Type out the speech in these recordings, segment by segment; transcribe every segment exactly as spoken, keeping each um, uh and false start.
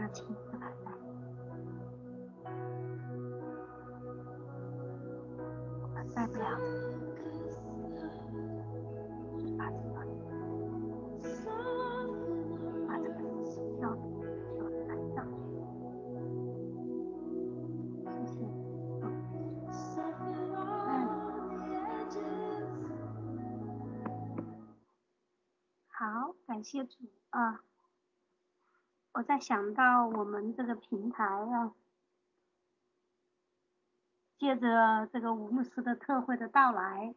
情绪来带，我们带不了的，把这个把这个焦点就带上去。谢谢，好，感谢主啊！我在想到我们这个平台啊，借着这个吴牧师的特会的到来，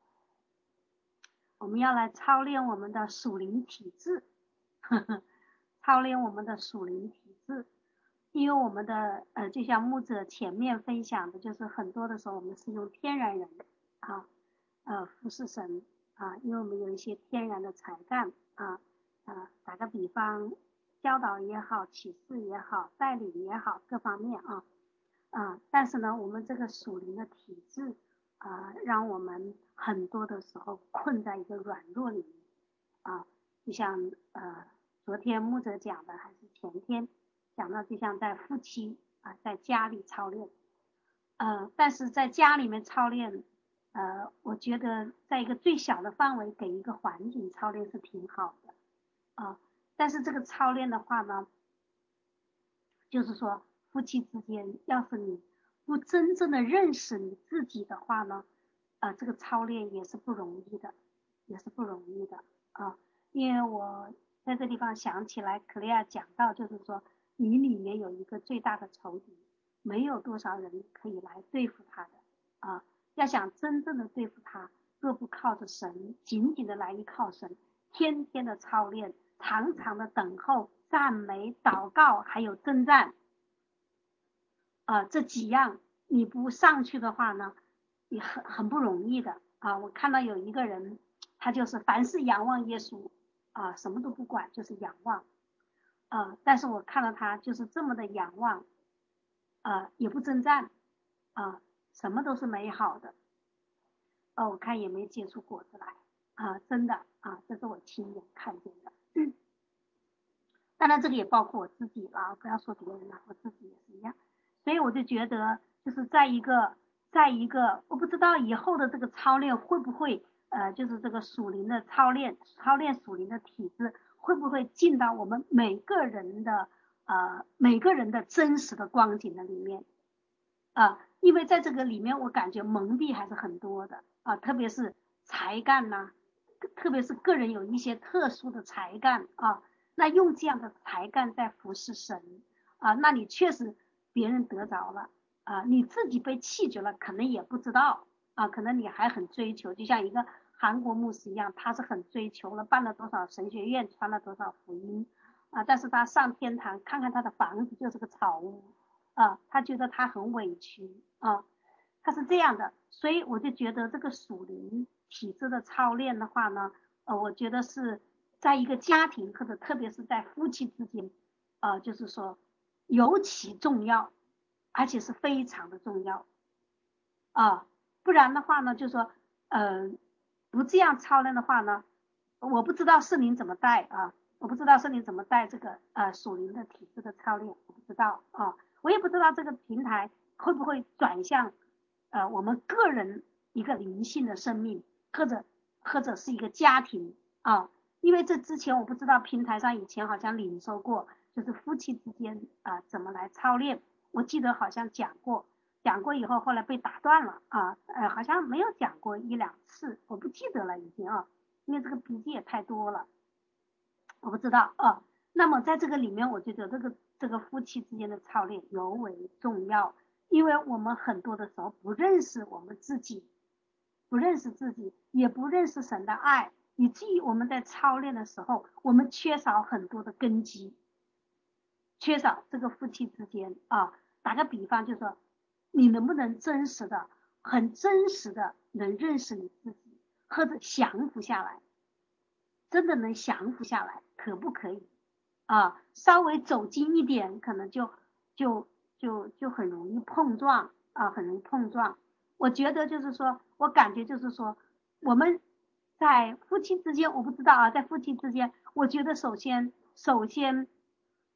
我们要来操练我们的属灵体质，呵呵，操练我们的属灵体质。因为我们的呃，就像牧者前面分享的，就是很多的时候我们是用天然人啊，呃，服侍神啊，因为我们有一些天然的才干啊啊，打个比方，教导也好，启示也好，带领也好，各方面啊啊，但是呢，我们这个属灵的体质啊，让我们很多的时候困在一个软弱里面啊，就像呃，昨天牧者讲的，还是前天讲到，就像在夫妻啊，在家里操练，呃，但是在家里面操练，呃，我觉得在一个最小的范围给一个环境操练是挺好的啊，但是这个操练的话呢，就是说夫妻之间，要是你不真正的认识你自己的话呢，呃，这个操练也是不容易的，也是不容易的啊。因为我在这地方想起来，克莱尔讲到，就是说你里面有一个最大的仇敌，没有多少人可以来对付他的啊。要想真正的对付他，若不靠着神，紧紧的来依靠神，天天的操练，常常的等候、赞美、祷告，还有征战，啊、呃，这几样你不上去的话呢，也很很不容易的啊。我看到有一个人，他就是凡事仰望耶稣啊，什么都不管，就是仰望啊。但是我看到他就是这么的仰望，啊，也不征战啊，什么都是美好的。哦，我看也没结出果子来啊，真的啊，这是我亲眼看见的。嗯，当然这个也包括我自己了，不要说别人了，我自己也是一样。所以我就觉得，就是在一个，在一个，我不知道以后的这个操练会不会，呃，就是这个属灵的操练，操练属灵的体质，会不会进到我们每个人的，呃，每个人的真实的光景的里面。啊，因为在这个里面，我感觉蒙蔽还是很多的啊，特别是才干呐、啊，特别是个人有一些特殊的才干啊，那用这样的才干在服侍神啊，那你确实别人得着了啊，你自己被弃绝了，可能也不知道啊，可能你还很追求，就像一个韩国牧师一样，他是很追求了，办了多少神学院，传了多少福音啊，但是他上天堂看看他的房子就是个草屋。啊，他觉得他很委屈啊，他是这样的，所以我就觉得这个属灵体质的操练的话呢，呃，我觉得是在一个家庭或者特别是在夫妻之间，呃，就是说尤其重要，而且是非常的重要啊，不然的话呢，就说呃不这样操练的话呢，我不知道圣灵怎么带啊，我不知道圣灵怎么带这个呃属灵的体质的操练，我不知道啊。我也不知道这个平台会不会转向呃我们个人一个灵性的生命，或者或者是一个家庭啊，因为这之前我不知道平台上以前好像领受过，就是夫妻之间啊、呃、怎么来操练，我记得好像讲过，讲过以后后来被打断了啊，呃好像没有讲过一两次，我不记得了已经啊，因为这个笔记也太多了，我不知道啊。那么在这个里面，我觉得这个这个夫妻之间的操练尤为重要，因为我们很多的时候不认识我们自己，不认识自己，也不认识神的爱，以至于我们在操练的时候，我们缺少很多的根基，缺少这个夫妻之间啊。打个比方，就是说你能不能真实的、很真实的能认识你自己，或者降服下来，真的能降服下来，可不可以？啊，稍微走近一点，可能就就就就很容易碰撞啊，很容易碰撞。我觉得就是说，我感觉就是说，我们在夫妻之间，我不知道啊，在夫妻之间，我觉得首先首先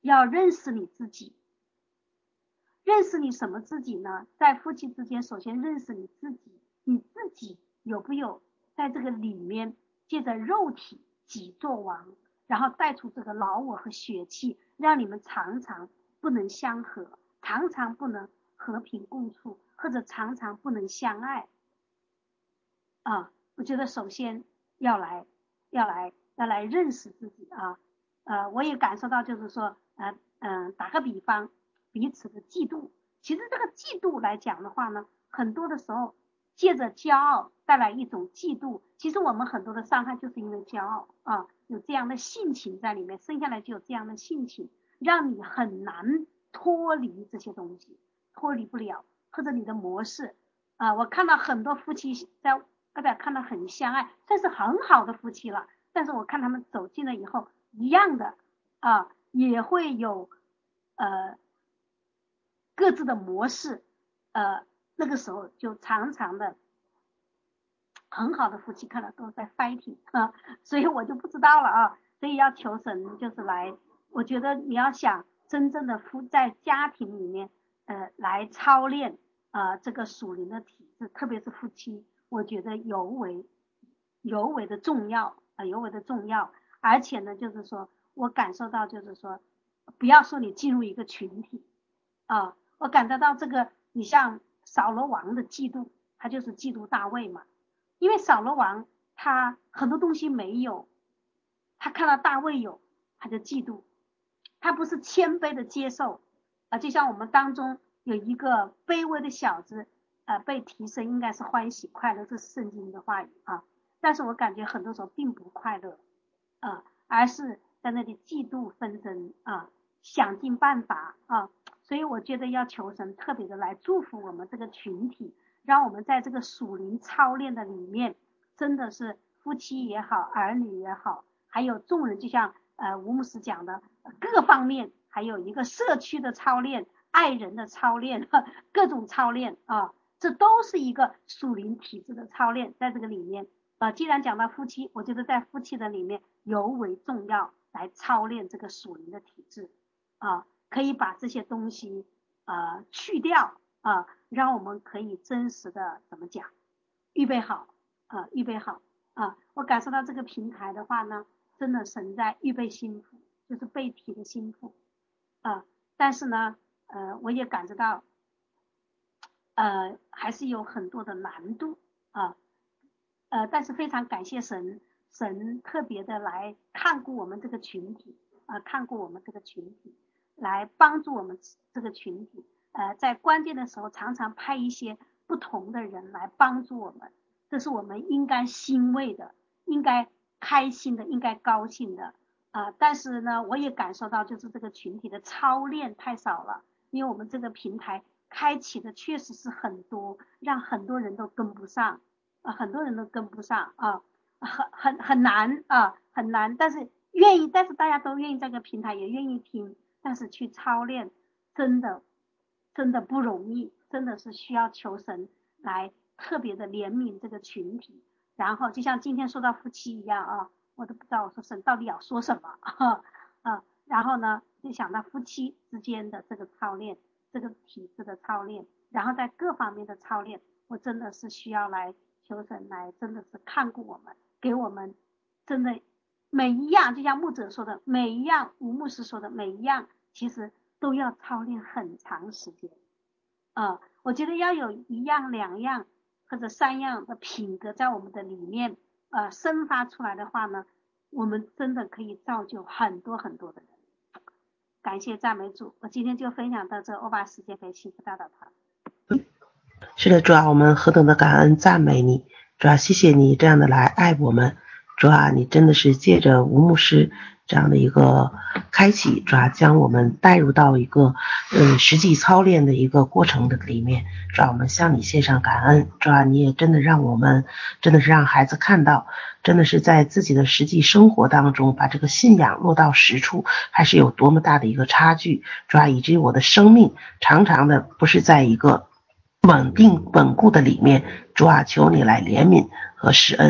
要认识你自己。认识你什么自己呢？在夫妻之间，首先认识你自己，你自己有没有在这个里面借着肉体己做王，然后带出这个老我和血气，让你们常常不能相合，常常不能和平共处，或者常常不能相爱啊。我觉得首先要来要来要来认识自己啊。呃，我也感受到就是说，呃嗯、呃，打个比方，彼此的嫉妒，其实这个嫉妒来讲的话呢，很多的时候借着骄傲带来一种嫉妒，其实我们很多的伤害就是因为骄傲啊，有这样的性情在里面，生下来就有这样的性情，让你很难脱离这些东西，脱离不了，或者你的模式啊，我看到很多夫妻在外边看到很相爱，这是很好的夫妻了，但是我看他们走近了以后，一样的啊，也会有呃各自的模式，呃那个时候就常常的很好的夫妻看了都在 fighting 啊，所以我就不知道了啊，所以要求神就是来，我觉得你要想真正的夫在家庭里面呃来操练呃这个属灵的体质，特别是夫妻，我觉得尤为尤为的重要啊、呃，尤为的重要，而且呢就是说我感受到就是说，不要说你进入一个群体啊，我感觉到这个你像扫罗王的嫉妒，他就是嫉妒大卫嘛。因为扫罗王他很多东西没有，他看到大卫有，他就嫉妒，他不是谦卑的接受啊，就像我们当中有一个卑微的小子，呃，被提升应该是欢喜快乐，这是圣经的话语啊，但是我感觉很多时候并不快乐啊，而是在那里嫉妒纷争啊，想尽办法啊，所以我觉得要求神特别的来祝福我们这个群体。让我们在这个属灵操练的里面，真的是夫妻也好，儿女也好，还有众人，就像呃吴牧师讲的，各方面，还有一个社区的操练，爱人的操练，各种操练啊，这都是一个属灵体质的操练，在这个里面啊、呃，既然讲到夫妻，我觉得在夫妻的里面尤为重要，来操练这个属灵的体质啊，可以把这些东西呃去掉啊。让我们可以真实的怎么讲，预备好啊，预备好啊！我感受到这个平台的话呢，真的神在预备心腹，就是被提的心腹啊。但是呢，呃，我也感觉到，呃，还是有很多的难度啊，呃，但是非常感谢神，神特别的来看顾我们这个群体啊，看顾我们这个群体，来帮助我们这个群体。呃，在关键的时候，常常派一些不同的人来帮助我们，这是我们应该欣慰的，应该开心的，应该高兴的啊、呃。但是呢，我也感受到，就是这个群体的操练太少了，因为我们这个平台开启的确实是很多，让很多人都跟不上啊、呃，很多人都跟不上啊，很很很难啊，很难。但是愿意，但是大家都愿意这个平台，也愿意听，但是去操练，真的。真的不容易，真的是需要求神来特别的怜悯这个群体。然后就像今天说到夫妻一样啊，我都不知道我说神到底要说什么啊啊。然后呢，就想到夫妻之间的这个操练，这个体质的操练，然后在各方面的操练，我真的是需要来求神来，真的是看顾我们，给我们真的每一样，就像牧者说的，每一样，吴牧师说的每一样，其实都要操练很长时间啊、呃。我觉得要有一样、两样或者三样的品格在我们的里面呃生发出来的话呢，我们真的可以造就很多很多的人。感谢赞美主，我今天就分享到这，我把时间给幸福大导堂。 是的，主啊，我们何等的感恩赞美你，主啊，谢谢你这样的来爱我们，主啊，你真的是借着吴牧师这样的一个开启，主啊，将我们带入到一个嗯实际操练的一个过程的里面，主啊，我们向你献上感恩，主啊，你也真的让我们真的是让孩子看到，真的是在自己的实际生活当中把这个信仰落到实处，还是有多么大的一个差距，主啊，以至于我的生命常常的不是在一个稳定稳固的里面，主啊，求你来怜悯和施恩，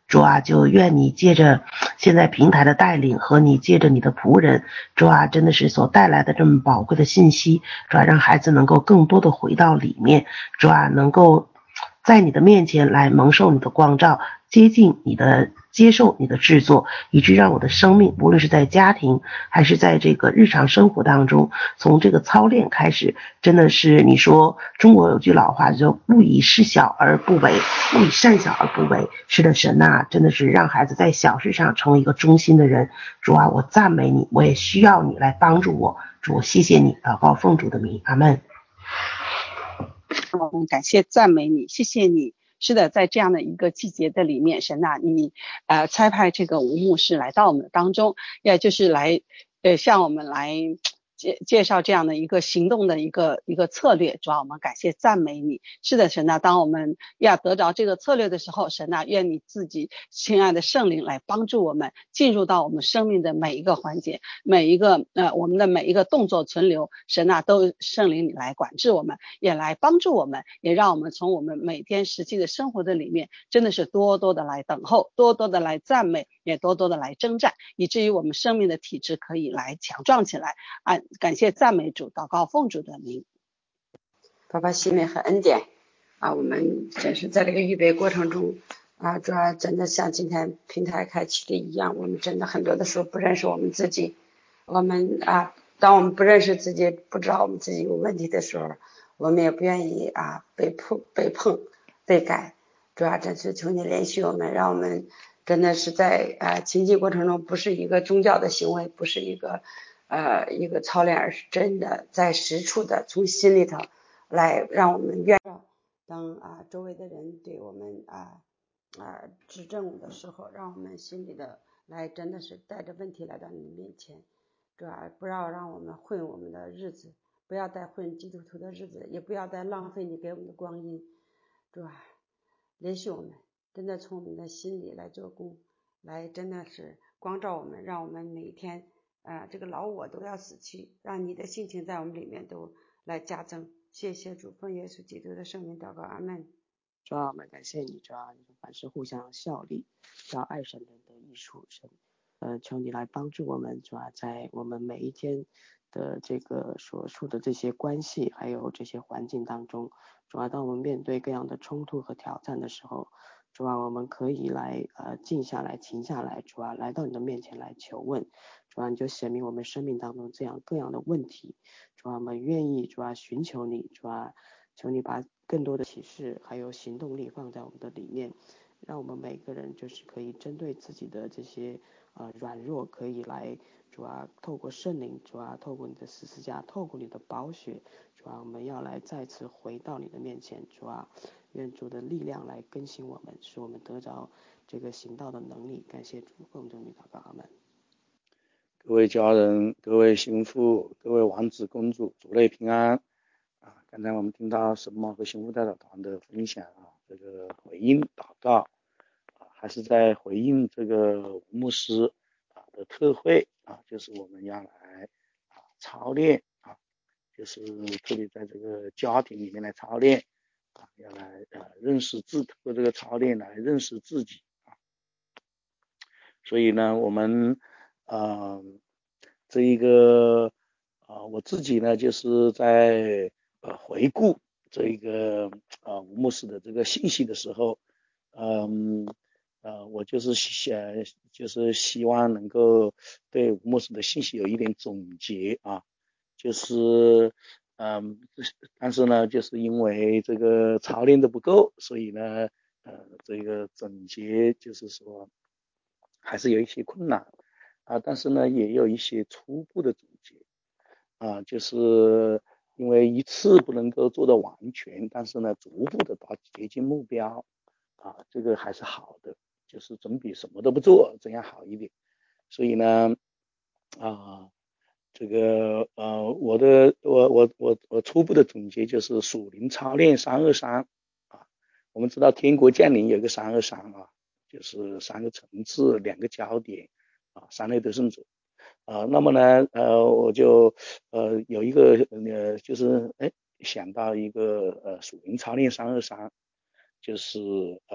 主啊，就愿你借着现在平台的带领和你借着你的仆人，主啊，真的是所带来的这么宝贵的信息，主啊，让孩子能够更多的回到里面，主啊，能够在你的面前来蒙受你的光照，接近你的接受你的制作，以致让我的生命无论是在家庭还是在这个日常生活当中，从这个操练开始，真的是你说中国有句老话叫勿以事小而不为，勿以善小而不为。是的，神啊，真的是让孩子在小事上成为一个忠心的人。主啊，我赞美你，我也需要你来帮助我。主，谢谢你，祷告奉主的名，阿们。 嗯，感谢赞美你，谢谢你。是的，在这样的一个季节的里面，神啊，你呃差派这个吴牧师来到我们当中，也就是来呃向我们来介介绍这样的一个行动的一个一个策略。主要我们感谢赞美你。是的，神啊，当我们要得着这个策略的时候，神啊，愿你自己亲爱的圣灵来帮助我们进入到我们生命的每一个环节，每一个呃我们的每一个动作存留，神啊，都圣灵你来管制我们，也来帮助我们，也让我们从我们每天实际的生活的里面，真的是多多的来等候，多多的来赞美，也多多的来征战，以至于我们生命的体质可以来强壮起来。啊，感谢赞美主，祷告奉主的名。 爸爸喜美和恩典啊，我们真是在这个预备过程中啊，主要真的像今天平台开启的一样，我们真的很多的时候不认识我们自己，我们啊，当我们不认识自己，不知道我们自己有问题的时候，我们也不愿意啊被碰被碰被改。主要真是求你联系我们，让我们真的是在啊亲近过程中，不是一个宗教的行为，不是一个呃一个操练，而是真的在实处的从心里头来让我们愿当啊周围的人对我们啊啊指正的时候，让我们心里的来真的是带着问题来到你面前，主要不要让我们混我们的日子，不要再混基督徒的日子，也不要再浪费你给我们的光阴，主要联系我们，真的从我们的心里来做工，来真的是光照我们，让我们每一天啊这个老我都要死去，让你的性情在我们里面都来加增。谢谢主，奉耶稣基督的圣名祷告，阿们。 主啊，我们感谢你，主啊，凡事互相效力，要爱神人的益处，神，呃，求你来帮助我们，主啊，在我们每一天的这个所处的这些关系，还有这些环境当中，主啊，当我们面对各样的冲突和挑战的时候，主啊，我们可以来呃静下来、停下来，主啊，来到你的面前来求问，主啊，你就显明我们生命当中这样各样的问题，主啊，我们愿意，主啊，寻求你，主啊，求你把更多的启示还有行动力放在我们的里面，让我们每个人就是可以针对自己的这些呃软弱，可以来主啊，透过圣灵，主啊，透过你的十字架，透过你的宝血，主啊，我们要来再次回到你的面前，主啊，愿主的力量来更新我们，使我们得着这个行道的能力。感谢主，奉主名祷告，阿们。 各位家人，各位心腹，各位王子公主，主内平安啊！刚才我们听到神妈和心腹代表团的分享啊，这个回应祷告啊，还是在回应这个吴牧师啊的特会啊，就是我们要来啊操练啊，就是特别在这个家庭里面来操练啊，要来呃认识自通过这个操练来认识自己啊。所以呢，我们呃这一个啊、呃，我自己呢就是在呃回顾这一个啊吴牧师的这个信息的时候，嗯呃我就是想就是希望能够对吴牧师的信息有一点总结啊，就是嗯但是呢就是因为这个操练的不够，所以呢呃这个总结就是说还是有一些困难啊，但是呢也有一些初步的总结啊，就是因为一次不能够做到完全，但是呢逐步的达接近目标啊，这个还是好的，就是总比什么都不做这样好一点。所以呢啊这个呃我的我我我我初步的总结就是属灵操练三二三啊，我们知道天国降临有个三二三啊，就是三个层次两个焦点啊，三类得胜者啊，那么呢呃我就呃有一个呃就是哎想到一个呃属灵操练三二三，就是呃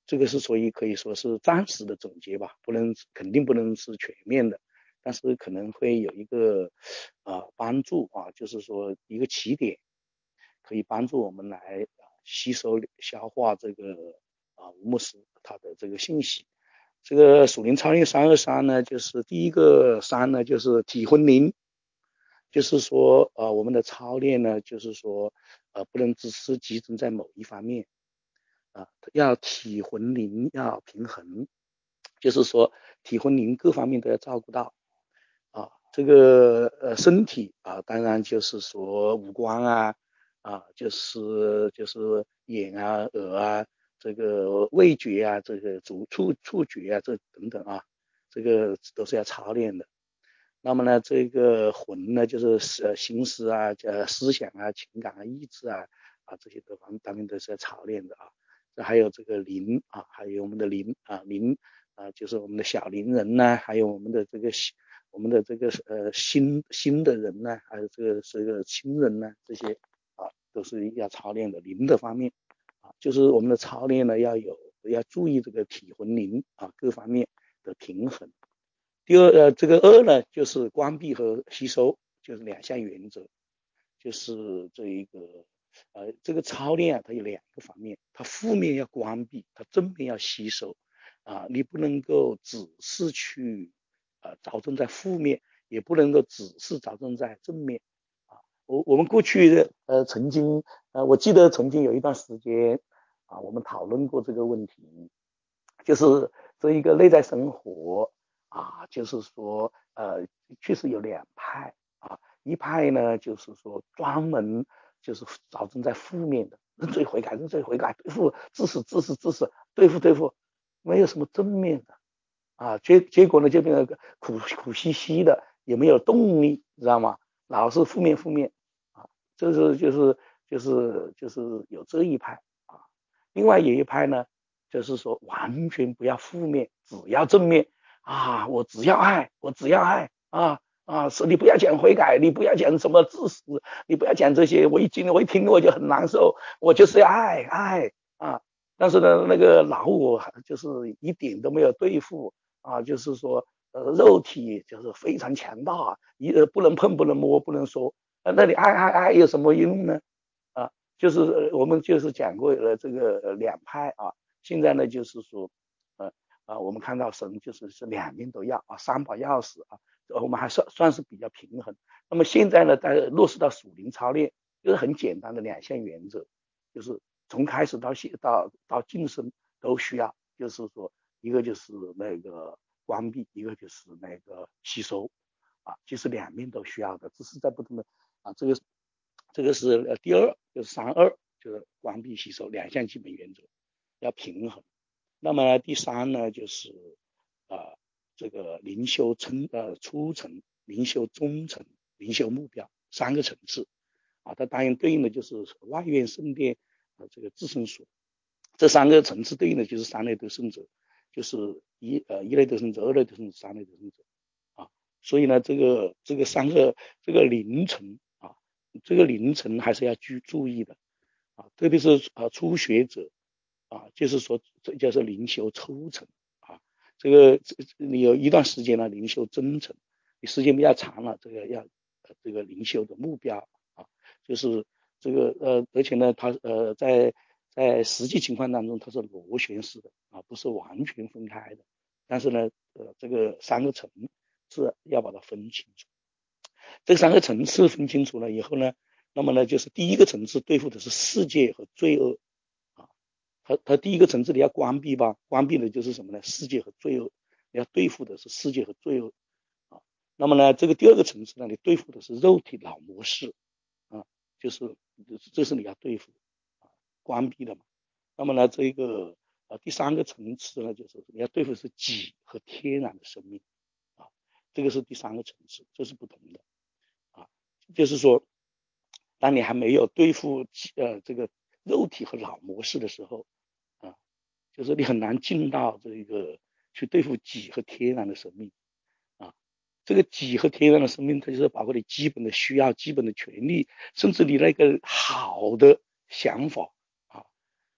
这个是所以可以说是暂时的总结吧，不能肯定不能是全面的，但是可能会有一个啊帮助啊，就是说一个起点，可以帮助我们来吸收消化这个啊吴牧师他的这个信息。这个属灵操练三二三呢，就是第一个三呢，就是体魂灵，就是说呃我们的操练呢，就是说呃不能只是集中在某一方面啊，要体魂灵要平衡，就是说体魂灵各方面都要照顾到啊。这个呃身体啊，当然就是说五官啊啊，就是就是眼啊耳啊。这个味觉啊，这个触触触觉啊，这等等啊，这个都是要操练的。那么呢，这个魂呢，就是呃心思啊、呃思想啊、情感啊、意志啊啊这些各方当面都是要操练的啊。这还有这个灵啊，还有我们的灵啊灵啊，就是我们的小灵人呢，还有我们的这个我们的这个呃新新的人呢，还有这个这个亲人呢，这些啊都是要操练的灵的方面。就是我们的操练呢，要有要注意这个体魂灵啊各方面的平衡。第二呃，这个二呢，就是关闭和吸收，就是两项原则，就是这一个呃这个操练啊，它有两个方面，它负面要关闭，它正面要吸收啊，你不能够只是去呃着重在负面，也不能够只是着重在正面啊。我我们过去呃曾经呃我记得曾经有一段时间啊，我们讨论过这个问题，就是这一个内在生活啊，就是说呃确实有两派啊，一派呢就是说专门就是着重在负面的，认罪悔改认罪悔改，对付自死自死自死，对付对付，没有什么正面的啊，结结果呢就变成苦苦兮兮的，也没有动力，知道吗？老是负面负面啊，这是就是就是就是有这一派啊。另外有一派呢，就是说完全不要负面，只要正面啊，我只要爱，我只要爱啊啊，是你不要讲悔改，你不要讲什么自私，你不要讲这些，我一听我一听我就很难受，我就是要爱爱啊。但是呢，那个老我就是一点都没有对付啊，就是说呃肉体就是非常强大，一呃不能碰不能摸不能说，呃、那你爱爱爱有什么用呢？啊，就是我们就是讲过了这个两派啊，现在呢就是说呃啊我们看到神就是是两面都要啊，三把钥匙啊，我们还算算是比较平衡。那么现在呢，在落实到属灵操练，就是很简单的两项原则，就是从开始到现到到晋升都需要，就是说一个就是那个关闭，一个就是那个吸收啊，其实两面都需要的，只是在不同的啊这个这个是呃第二就是三二就是关闭吸收两项基本原则要平衡。那么第三呢就是呃这个灵修层呃初层、灵修中层、灵修目标三个层次啊，它当然对应的就是外院圣殿呃这个自身所，这三个层次对应的就是三类得胜者，就是一呃一类得胜者、二类得胜者、三类得胜者啊。所以呢，这个这个三个这个凌晨啊，这个凌晨还是要去注意的啊，特别是啊初学者啊，就是说这叫做灵修抽层啊，这个你有一段时间呢灵修真诚，你时间比较长了，这个要呃这个灵修的目标啊，就是这个呃，而且呢，它呃在在实际情况当中它是螺旋式的啊，不是完全分开的，但是呢呃这个三个层次要把它分清楚。这三个层次分清楚了以后呢，那么呢就是第一个层次对付的是世界和罪恶啊，它它第一个层次你要关闭吧，关闭的就是什么呢？世界和罪恶，你要对付的是世界和罪恶啊。那么呢，这个第二个层次呢，你对付的是肉体老模式啊，就是这是你要对付啊，关闭的嘛。那么呢，这个呃第三个层次呢，就是你要对付的是己和天然的生命啊，这个是第三个层次，这是不同的啊，就是说，当你还没有对付呃这个肉体和老模式的时候啊，就是你很难进到这个去对付己和天然的生命啊。这个己和天然的生命，它就是包括你基本的需要、基本的权利，甚至你那个好的想法啊，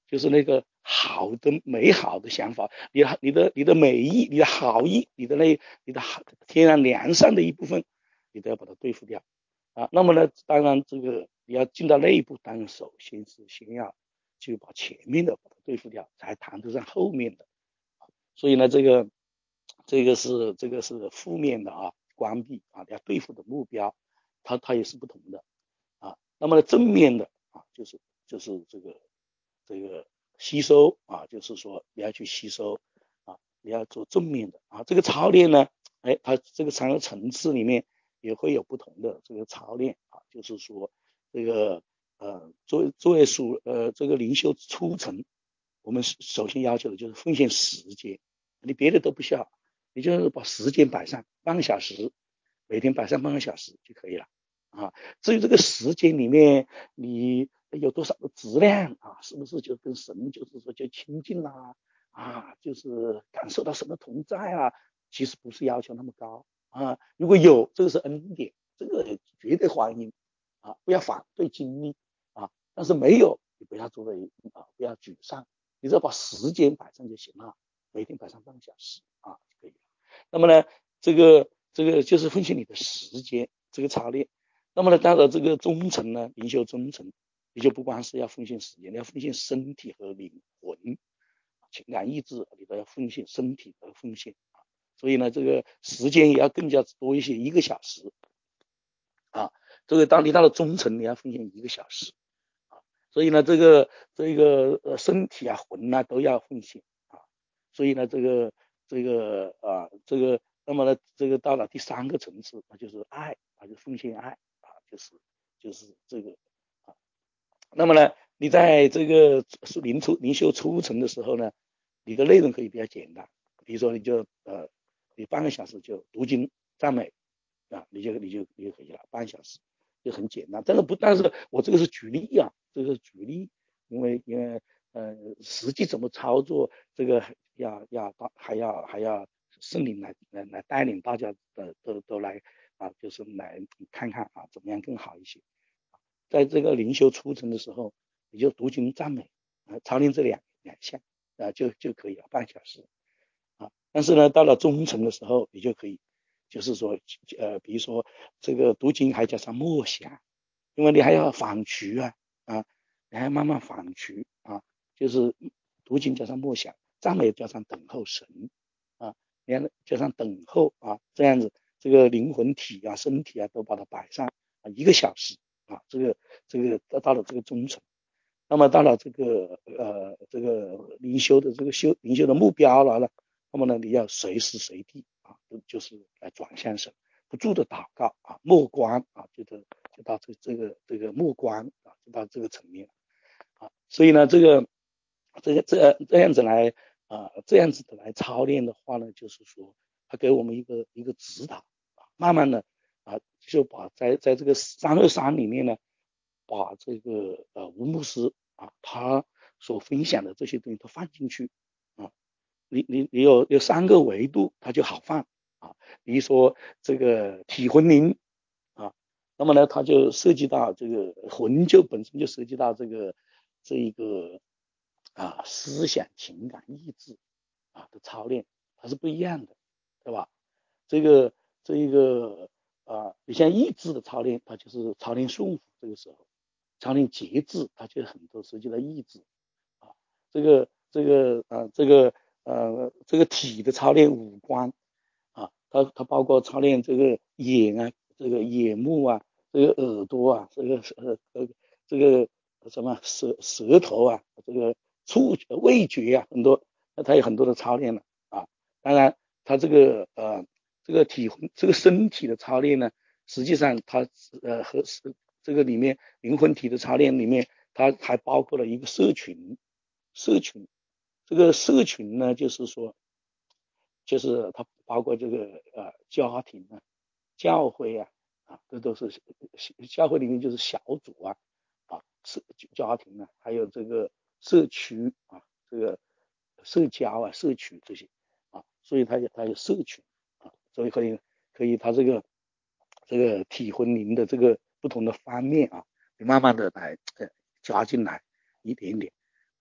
就是那个好的美好的想法，你你的你的美意，你的好意，你的那你的天然良善的一部分，你都要把它对付掉啊。那么呢，当然这个你要进到内部，当然首先是先要就把前面的把它对付掉，才谈得上后面的。所以呢，这个这个是这个是负面的啊，关闭啊，要对付的目标，它它也是不同的啊。那么呢，正面的啊，就是就是这个这个吸收啊，就是说你要去吸收啊，你要做正面的啊。这个操练呢，哎，它这个三个层次里面也会有不同的这个操练啊，就是说这个呃，作为作为属呃这个灵修初层，我们首先要求的就是奉献时间，你别的都不需要，你就是把时间摆上半个小时，每天摆上半个小时就可以了啊。至于这个时间里面你有多少的质量啊，是不是就跟神就是说就亲近啦啊，就是感受到神的同在啊，其实不是要求那么高啊。如果有，这个是恩典，这个绝对欢迎啊，不要反对经历啊。但是没有，你不要作为啊，不要沮丧，你只要把时间摆上就行了，每天摆上半个小时啊就可以了。那么呢，这个这个就是分析你的时间这个操练。那么呢，到了这个中层呢，灵修中层，你就不光是要奉献时间，你要奉献身体和灵魂、情感意志，你都要奉献身体的奉献啊。所以呢，这个时间也要更加多一些，一个小时啊。这个当你到了中层，你要奉献一个小时啊。所以呢，这个这个呃身体啊、魂啊都要奉献啊。所以呢，这个这个啊，这个那么呢，这个到了第三个层次，那就是爱啊，就奉献爱啊，就是就是这个啊。那么呢，你在这个灵初灵修初层的时候呢，你的内容可以比较简单，比如说你就呃，你半个小时就读经赞美啊，你就你就你就可以了，半小时就很简单。但是不，但是我这个是举例啊，这个是举例，因为因为呃，实际怎么操作，这个要要还要还要圣灵来来来带领大家的都都来啊，就是来看看啊，怎么样更好一些。在这个灵修初层的时候，你就读经赞美啊，操练这两两项啊就就可以了，半小时啊。但是呢，到了中层的时候，你就可以，就是说呃，比如说这个读经还加上默想，因为你还要反刍啊啊，你还要慢慢反刍啊，就是读经加上默想，赞美加上等候神啊，你看加上等候啊，这样子这个灵魂体啊、身体啊都把它摆上啊一个小时啊，这个这个到了这个中层。那么到了这个呃这个灵修的这个修灵修的目标来了，那么呢你要随时随地啊，就是来转向神，不住的祷告啊，默观啊，就到就到这这个这个默观啊，就到这个层面啊。所以呢，这个这个这这样子来啊，这样子的来操练的话呢，就是说他给我们一个一个指导啊，慢慢的啊，就把在在这个三二三里面呢。把这个呃吴牧师啊他所分享的这些东西都放进去啊，你你你有有三个维度，它就好放啊。比如说这个体魂灵啊，那么呢，它就涉及到这个魂就本身就涉及到这个这一个啊思想、情感、意志啊的操练，它是不一样的，对吧？这个这一个啊，你像意志的操练，它就是操练顺服，这个时候。操练节制，它就很多涉及到意志啊。这个这个呃这个呃这个体的操练五官啊，它它包括操练这个眼啊，这个眼目啊，这个耳朵啊，这个呃呃这个什么舌舌头啊，这个触味觉啊，很多，那它有很多的操练了啊。当然，它这个呃这个体这个身体的操练呢，实际上它呃和这个里面灵魂体的操练里面，它还包括了一个社群，社群，这个社群呢，就是说，就是它包括这个呃家庭啊、教会啊，啊，这都是教会里面就是小组啊，啊，社家庭啊，还有这个社区啊，这个社交啊、社区这些啊，所以它有它有社群啊，所以可以可以它这个这个体魂灵的这个不同的方面啊，你慢慢的来呃加进来一点点啊，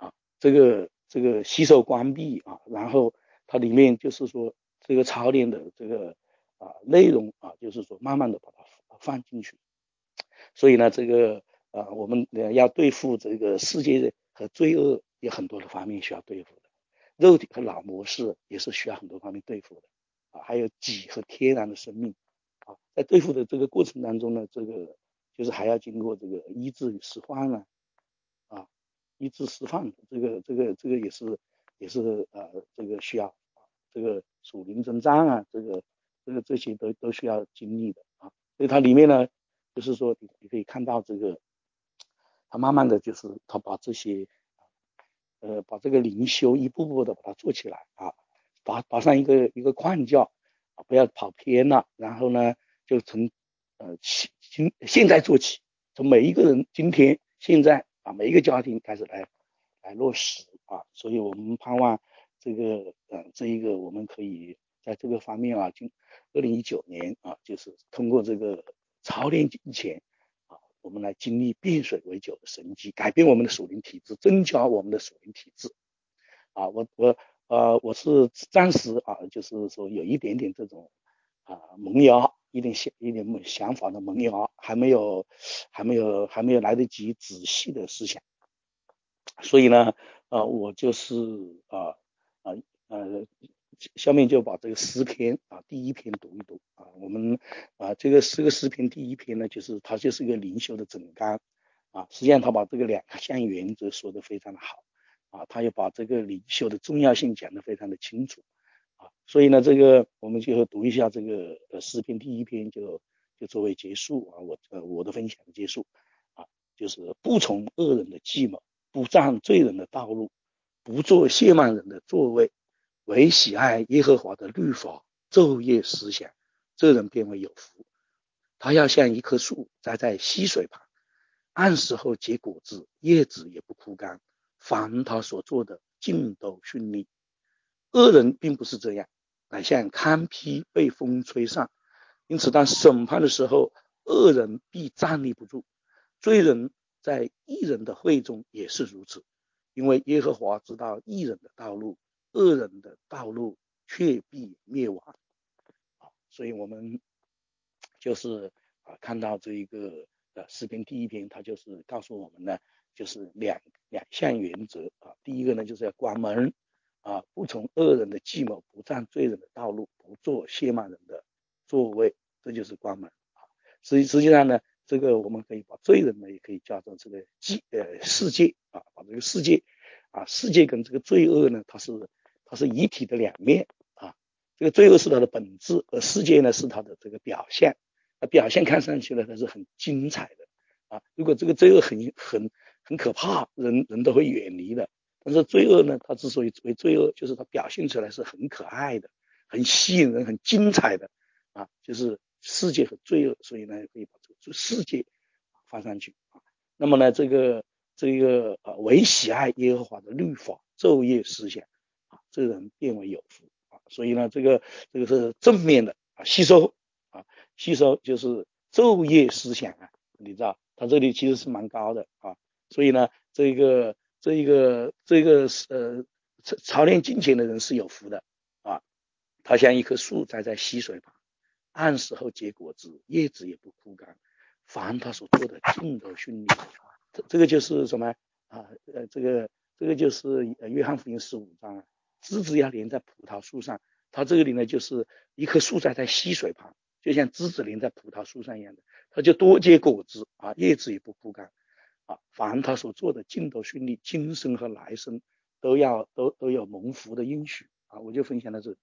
这个这个吸收关闭啊，然后它里面就是说这个操练的这个啊内容啊，就是说慢慢的把它放进去。所以呢，这个啊我们要对付这个世界和罪恶有很多的方面需要对付的，肉体和脑模式也是需要很多方面对付的啊，还有己和天然的生命啊，在对付的这个过程当中呢，这个就是还要经过这个医治与释放啊啊，医治释放，这个这个这个也是也是呃这个需要啊，这个属灵征战啊，这个这个这些都都需要经历的啊，所以它里面呢，就是说你你可以看到这个，它慢慢的就是它把这些呃把这个灵修一步步的把它做起来啊，打打上一个一个框架啊，不要跑偏了，然后呢就从呃现现在做起，从每一个人今天现在啊每一个家庭开始来来落实啊，所以我们盼望这个呃这一个我们可以在这个方面啊，今二零一九年啊，就是通过这个操练金钱啊，我们来经历变水为酒的神迹，改变我们的属灵体质，增加我们的属灵体质啊，我我呃我是暂时啊，就是说有一点点这种啊萌芽，一点想一点想法的萌芽，还没有还没有还没有来得及仔细的思想，所以呢，呃，我就是啊啊呃，呃下面就把这个诗篇啊第一篇读一读啊，我们啊这个这个诗篇第一篇呢，就是它就是一个灵修的整纲啊，实际上他把这个两项原则说得非常的好啊，他也把这个灵修的重要性讲得非常的清楚啊，所以呢，这个我们就读一下这个呃诗篇第一篇就就作为结束啊，我呃我的分享的结束啊，就是不从恶人的计谋，不占罪人的道路，不做亵慢人的座位，唯喜爱耶和华的律法，昼夜思想，这人便为有福。他要像一棵树栽在溪水旁，按时候结果子，叶子也不枯干，凡他所做的尽都顺利。恶人并不是这样，乃像糠秕被风吹散，因此当审判的时候，恶人必站立不住，罪人在义人的会中也是如此，因为耶和华知道义人的道路，恶人的道路却必灭亡。所以我们就是啊看到这一个呃诗篇第一篇，它就是告诉我们呢，就是两两项原则啊，第一个呢就是要关门啊，不从恶人的计谋，不占罪人的道路，不做亵慢人的座位，这就是关门啊。实际实际上呢，这个我们可以把罪人呢，也可以叫做这个计呃世界啊，把这个世界啊，世界跟这个罪恶呢，它是它是一体的两面啊。这个罪恶是它的本质，而世界呢是它的这个表现。那表现看上去呢，它是很精彩的啊。如果这个罪恶很很很可怕，人人都会远离的。但是罪恶呢，它之所以为罪恶，就是它表现出来是很可爱的、很吸引人、很精彩的啊。就是世界和罪恶，所以呢，可以把这个世界放上去啊。那么呢，这个这个呃，唯喜爱耶和华的律法，昼夜思想啊，这人变为有福啊。所以呢，这个这个是正面的啊，吸收啊，吸收就是昼夜思想啊，你知道，它这里其实是蛮高的啊。所以呢，这个这一个这个呃操练金钱的人是有福的啊，他像一棵树栽在溪水旁，按时候结果子，叶子也不枯干，凡他所做的尽都顺利。这这个就是什么啊？呃，这个这个就是呃约翰福音十五章啊，枝子要连在葡萄树上，它这里呢就是一棵树栽在溪水旁，就像枝子连在葡萄树上一样的，它就多结果子啊，叶子也不枯干啊，凡他所做的尽都顺利，今生和来生都要都都有蒙福的应许啊！我就分享到这里。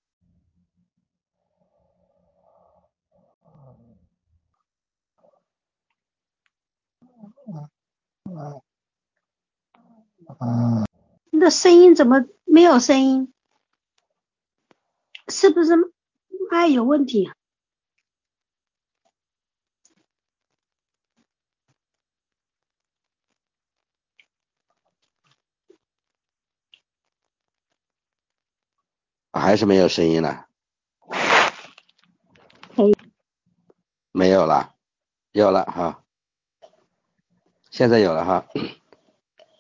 你的声音怎么没有声音？是不是麦有问题？ 还是没有声音了？没有了，有了哈，现在有了哈。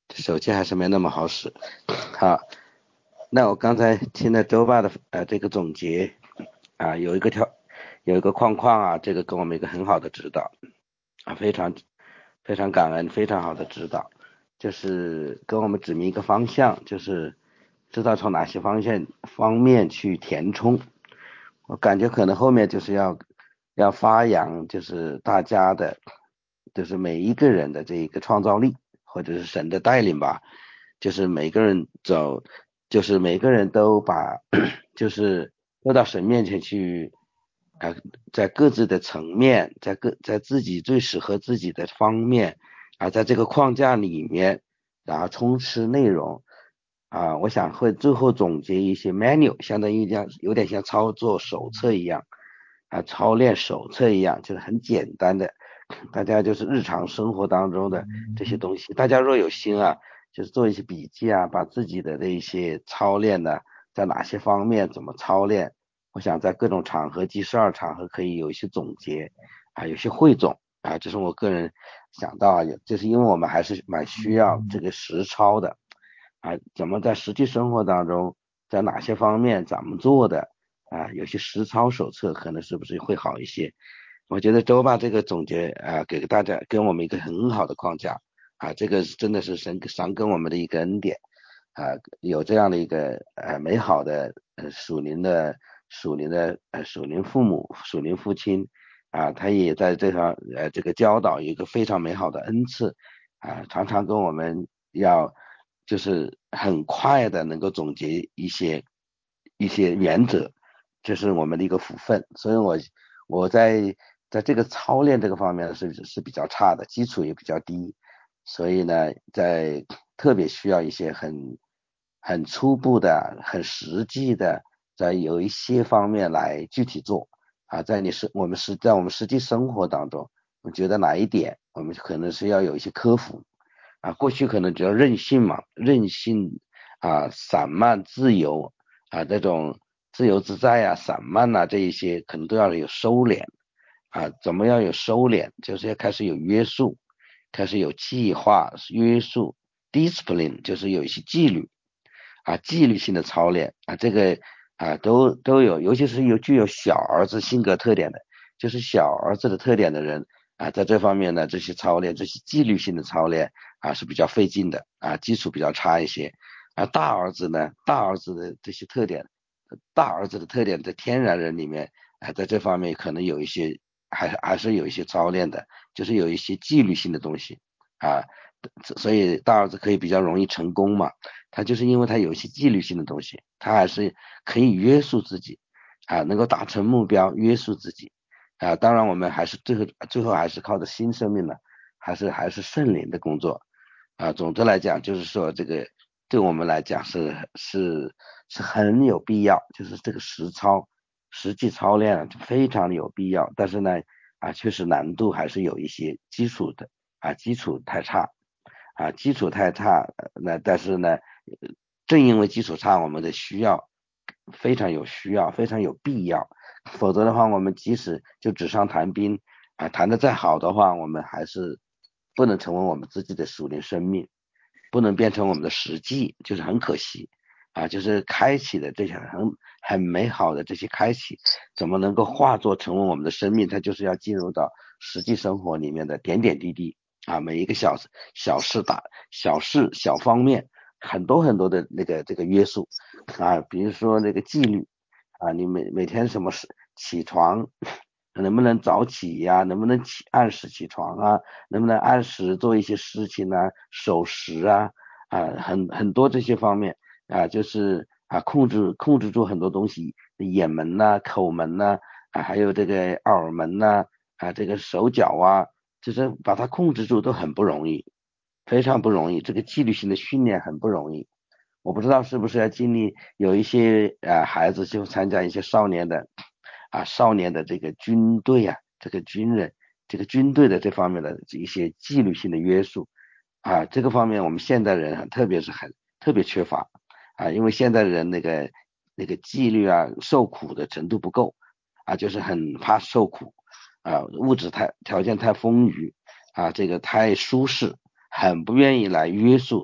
手机还是没那么好使。好，那我刚才听了周爸的呃这个总结啊，有一个条有一个框框啊，这个给我们一个很好的指导啊，非常非常感恩，非常好的指导，就是给我们指明一个方向，就是知道从哪些方向方面去填充。我感觉可能后面就是要要发扬，就是大家的，就是每一个人的这一个创造力，或者是神的带领吧，就是每个人走，就是每个人都把，就是都到神面前去，啊、在各自的层面，在各在自己最适合自己的方面啊，在这个框架里面，然后充实内容。啊，我想会最后总结一些 menu， 相当于像有点像操作手册一样啊，操练手册一样，就是很简单的，大家就是日常生活当中的这些东西，大家若有心啊，就是做一些笔记啊，把自己的这一些操练呢，在哪些方面怎么操练，我想在各种场合，第十二场合可以有一些总结啊，有些汇总啊，这是我个人想到啊，就是因为我们还是蛮需要这个实操的。啊，怎么在实际生活当中，在哪些方面怎么做的啊？有些实操手册可能是不是会好一些？我觉得周爸这个总结啊，给大家给我们一个很好的框架啊，这个真的是神神跟我们的一个恩典啊，有这样的一个呃美好的呃属灵的属灵的呃属灵父母属灵父亲啊，他也在这上呃这个教导有一个非常美好的恩赐啊，常常跟我们要。就是很快的能够总结一些一些原则，这是我们的一个福分。所以我我在在这个操练这个方面是是比较差的，基础也比较低，所以呢，在特别需要一些很很初步的、很实际的，在有一些方面来具体做啊，在你是我们是在我们实际生活当中，我觉得哪一点我们可能是要有一些克服。啊，过去可能只要任性嘛，任性啊，散漫自由啊，这种自由自在啊，散漫呐、啊，这一些可能都要有收敛啊。怎么样有收敛？就是要开始有约束，开始有计划约束 ，discipline 就是有一些纪律啊，纪律性的操练啊，这个啊都都有，尤其是有具有小儿子性格特点的，就是小儿子的特点的人啊，在这方面呢，这些操练，这些纪律性的操练。啊是比较费劲的啊，基础比较差一些啊。大儿子呢，大儿子的这些特点，大儿子的特点在天然人里面啊，在这方面可能有一些还还是有一些操练的，就是有一些纪律性的东西啊，所以大儿子可以比较容易成功嘛，他就是因为他有一些纪律性的东西，他还是可以约束自己啊，能够达成目标，约束自己啊。当然我们还是最后最后还是靠着新生命了，还是还是圣灵的工作。啊，总的来讲就是说，这个对我们来讲是是是很有必要，就是这个实操、实际操练非常有必要。但是呢，啊，确实难度还是有一些基础的啊，基础太差啊，基础太差。那但是呢，正因为基础差，我们的需要非常有需要，非常有必要。否则的话，我们即使就纸上谈兵啊，谈得再好的话，我们还是不能成为我们自己的属灵生命，不能变成我们的实际，就是很可惜啊，就是开启的这些很很美好的这些开启，怎么能够化作成为我们的生命？它就是要进入到实际生活里面的点点滴滴啊，每一个小小事大小事小方面，很多很多的那个这个约束啊，比如说那个纪律啊，你每每天什么事起床。能不能早起呀、啊？能不能起按时起床啊？能不能按时做一些事情啊？守时啊啊，很很多这些方面啊，就是啊控制控制住很多东西，眼门呐、啊、口门呐、啊，啊，还有这个耳门呐 啊, 啊，这个手脚啊，就是把它控制住都很不容易，非常不容易。这个纪律性的训练很不容易。我不知道是不是要经历有一些啊孩子就参加一些少年的啊少年的这个军队啊，这个军人这个军队的这方面的一些纪律性的约束啊，这个方面我们现代人特别是很特别缺乏啊，因为现代人那个那个纪律啊受苦的程度不够啊，就是很怕受苦啊，物质太条件太丰裕啊，这个太舒适，很不愿意来约束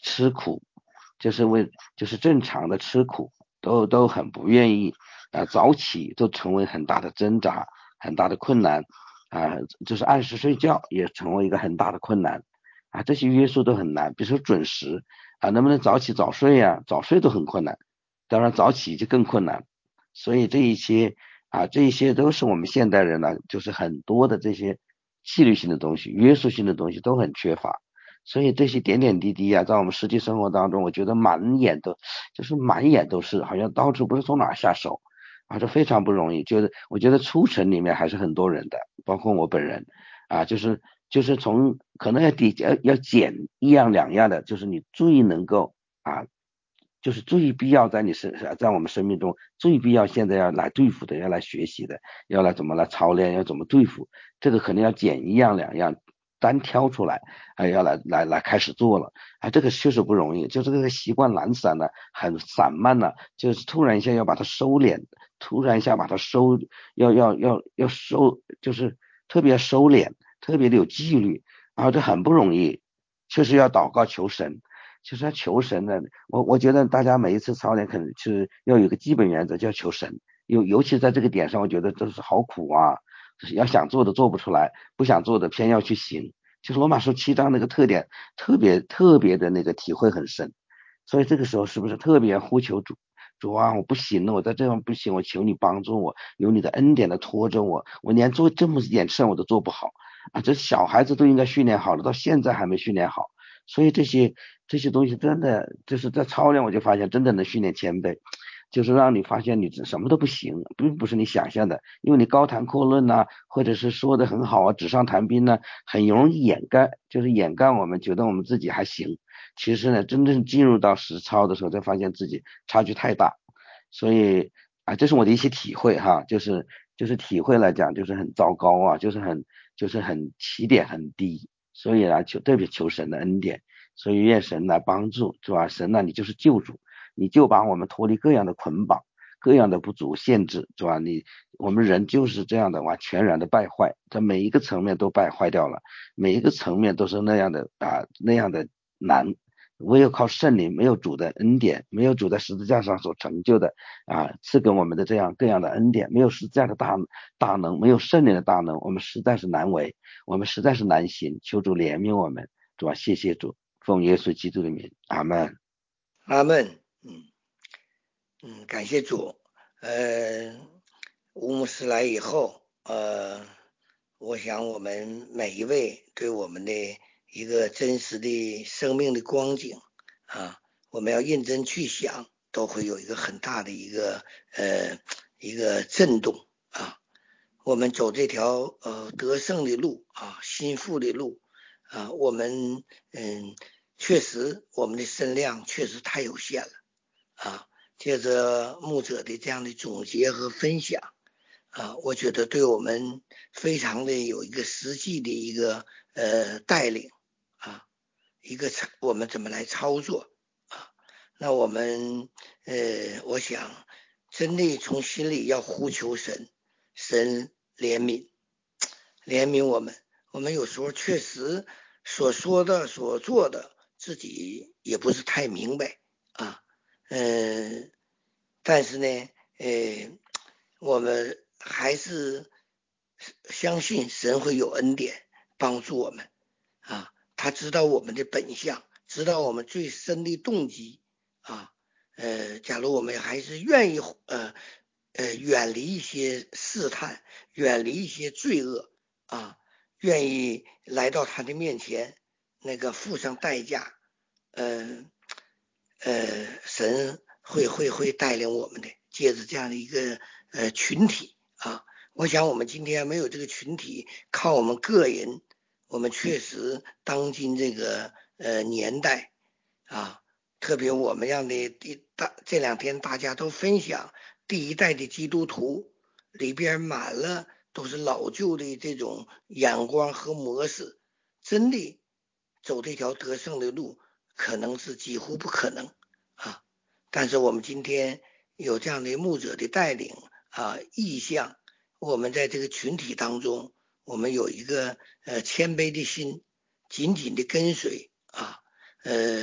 吃苦，就是为就是正常的吃苦都都很不愿意啊，早起都成为很大的挣扎，很大的困难啊，就是按时睡觉也成为一个很大的困难啊，这些约束都很难。比如说准时啊，能不能早起早睡呀、啊？早睡都很困难，当然早起就更困难。所以这一些啊，这一些都是我们现代人呢，就是很多的这些纪律性的东西、约束性的东西都很缺乏。所以这些点点滴滴啊，在我们实际生活当中，我觉得满眼都就是满眼都是，好像到处不是从哪儿下手啊，这非常不容易。就是我觉得初晨里面还是很多人的，包括我本人啊，就是就是从可能要抵要要减一样两样的，就是你最能够啊，就是最必要在你身在我们生命中最必要现在要来对付的，要来学习的，要来怎么来操练，要怎么对付，这个肯定要减一样两样。单挑出来，哎，要来来来开始做了，哎，这个确实不容易，就这个习惯懒散呢，很散漫呢，就是突然一下要把它收敛，突然一下把它收，要要要要收，就是特别收敛，特别的有纪律，啊，这很不容易，确实要祷告求神，其实要求神呢，我我觉得大家每一次操练可能是要有个基本原则，叫求神，尤尤其在这个点上，我觉得这是好苦啊。要想做的做不出来，不想做的偏要去行，就是罗马书七章那个特点特别特别的那个体会很深，所以这个时候是不是特别呼求主，主啊，我不行了，我在这样不行，我求你帮助我，有你的恩典的拖着我，我连做这么一点事我都做不好啊，这小孩子都应该训练好了，到现在还没训练好，所以这些这些东西真的就是在操练，我就发现真的能训练谦卑。就是让你发现你什么都不行，并不是你想象的，因为你高谈阔论呐、啊，或者是说的很好啊，纸上谈兵呢、啊，很容易掩盖，就是掩盖我们觉得我们自己还行。其实呢，真正进入到实操的时候，才发现自己差距太大。所以啊，这是我的一些体会哈，就是就是体会来讲，就是很糟糕啊，就是很就是很起点很低。所以呢，求特别求神的恩典，所以愿神来帮助，是吧？神呢，你就是救主。你就把我们脱离各样的捆绑，各样的不足限制，是吧？你我们人就是这样的哇，全然的败坏，在每一个层面都败坏掉了，每一个层面都是那样的啊，那样的难。唯有靠圣灵，没有主的恩典，没有主在十字架上所成就的啊，赐给我们的这样各样的恩典，没有十字架的大大能，没有圣灵的大能，我们实在是难为，我们实在是难行。求主怜悯我们，是吧？谢谢主，奉耶稣基督的名，阿门， 阿门。嗯嗯，感谢主。呃，吴牧师来以后，呃，我想我们每一位对我们的一个真实的生命的光景啊，我们要认真去想，都会有一个很大的一个呃一个震动啊。我们走这条呃得胜的路啊，心腹的路啊，我们嗯确实我们的身量确实太有限了啊。借着牧者的这样的总结和分享啊，我觉得对我们非常的有一个实际的一个呃带领啊，一个我们怎么来操作啊？那我们呃，我想真的从心里要呼求神，神怜悯，怜悯我们。我们有时候确实所说的、所做的，自己也不是太明白啊。嗯、呃，但是呢，呃，我们还是相信神会有恩典帮助我们啊。他知道我们的本相，知道我们最深的动机啊。呃，假如我们还是愿意呃呃远离一些试探，远离一些罪恶啊，愿意来到他的面前，那个付上代价，呃呃，神会会会带领我们的，借着这样的一个呃群体啊，我想我们今天没有这个群体，靠我们个人，我们确实当今这个呃年代啊，特别我们让的第大这两天大家都分享第一代的基督徒里边满了都是老旧的这种眼光和模式，真的走这条得胜的路可能是几乎不可能啊。但是我们今天有这样的牧者的带领啊，意向，我们在这个群体当中，我们有一个呃谦卑的心，紧紧的跟随啊，呃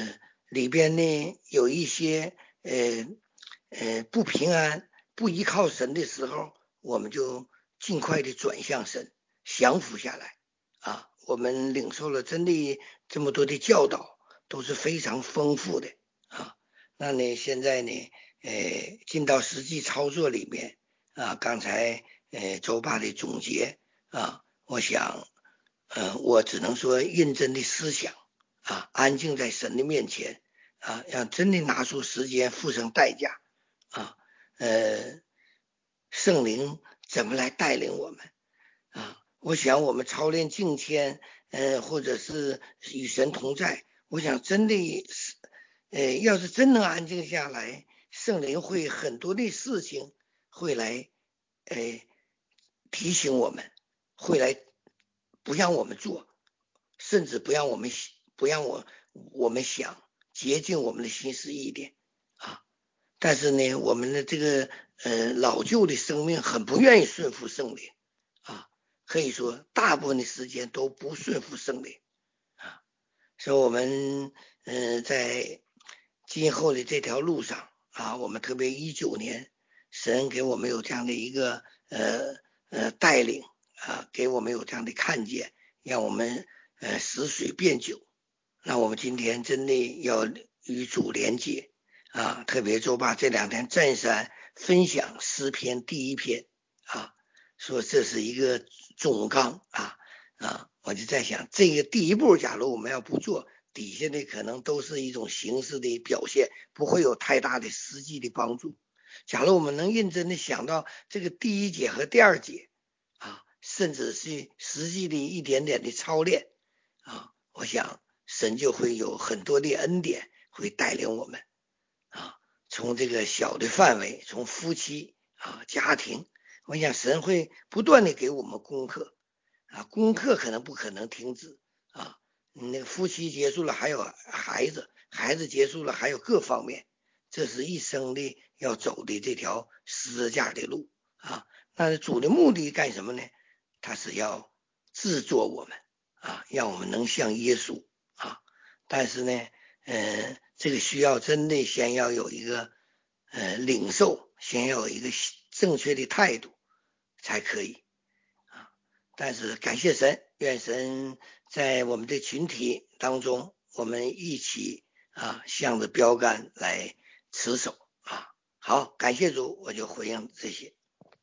里边呢有一些呃呃不平安、不依靠神的时候，我们就尽快的转向神，降服下来啊。我们领受了真理这么多的教导，都是非常丰富的啊。那呢，现在呢，呃，进到实际操作里面啊，刚才呃周爸的总结啊，我想，呃，我只能说认真的思想啊，安静在神的面前啊，让真的拿出时间付上代价啊，呃，圣灵怎么来带领我们啊？我想我们操练敬虔，呃，或者是与神同在，我想真的是，呃，要是真能安静下来，圣灵会很多的事情会来，呃，提醒我们，会来不让我们做，甚至不让我们不让我我们想，洁净我们的心思意念啊。但是呢，我们的这个呃老旧的生命很不愿意顺服圣灵啊。可以说大部分的时间都不顺服圣灵啊，所以我们呃在今后的这条路上啊，我们特别一九年，神给我们有这样的一个呃呃带领啊，给我们有这样的看见，让我们呃使水变酒。那我们今天真的要与主连接啊，特别周爸这两天再三分享诗篇第一篇啊，说这是一个总纲啊啊，我就在想，这个第一步，假如我们要不做，底下的可能都是一种形式的表现，不会有太大的实际的帮助。假如我们能认真的想到这个第一节和第二节啊，甚至是实际的一点点的操练啊，我想神就会有很多的恩典会带领我们啊，从这个小的范围，从夫妻啊家庭。我想神会不断的给我们功课啊，功课可能不可能停止啊，那个夫妻结束了还有孩子，孩子结束了还有各方面，这是一生的要走的这条十字架的路啊。那主的目的干什么呢？他是要制作我们啊，让我们能像耶稣啊。但是呢，呃，这个需要真的先要有一个呃领受，先要有一个正确的态度才可以啊。但是感谢神，愿神在我们的群体当中，我们一起啊向着标杆来持守啊。好，感谢主，我就回应这些。